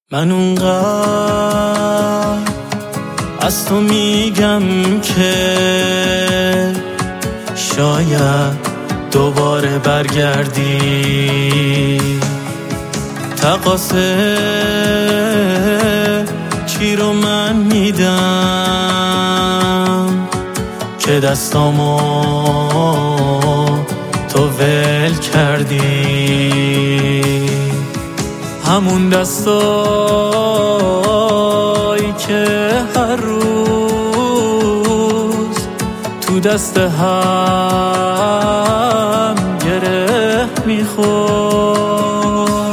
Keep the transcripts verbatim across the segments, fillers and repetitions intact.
من اونقدر از تو میگم که شاید دوباره برگردی. تقاصه چی رو من میدم که دستامو تو ول کردی. همون دستایی که هر روز تو دست هم گره میخور.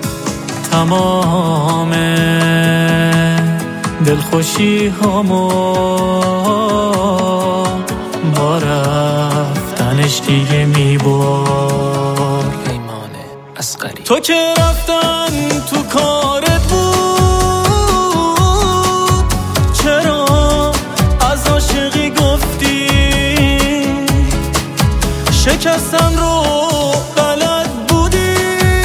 تمام دلخوشی هامو با رفتنش دیگه میبر. پیمان اصغری تو که رفتن تو کارت بود، چرا از عاشقی گفتی؟ شکستن رو بلد بودی،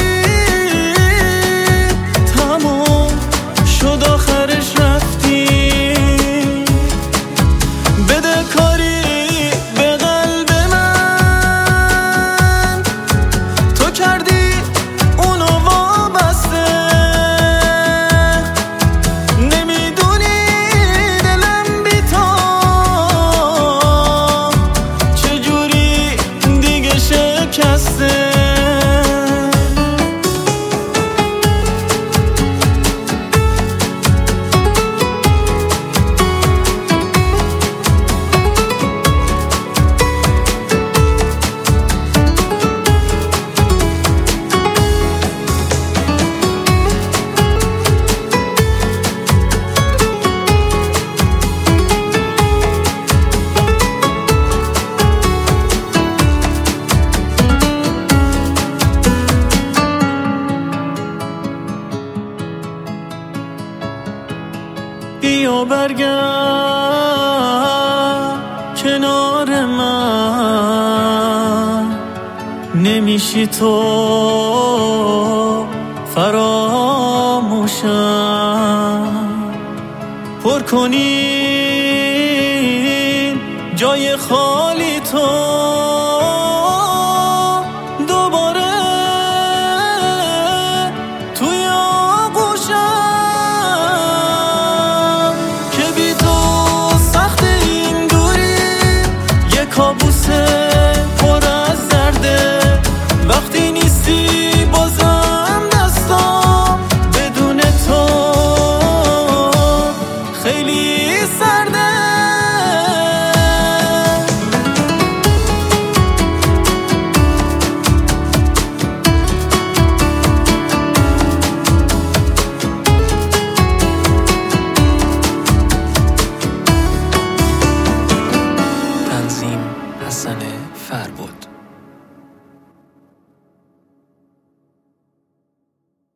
تمام شد آخرش رفتی. بده کاری به قلب من، تو کردی بیا برگرد کنار من، نمیشی تو فراموشم. پر کنی جای خالی تو دوباره توی آغوشم، که بی تو سخت این دوری یه کابوس پر از درده. وقتی نیستی بازم دستام بدون تو خیلی سرده. تنظیم حسن فربود.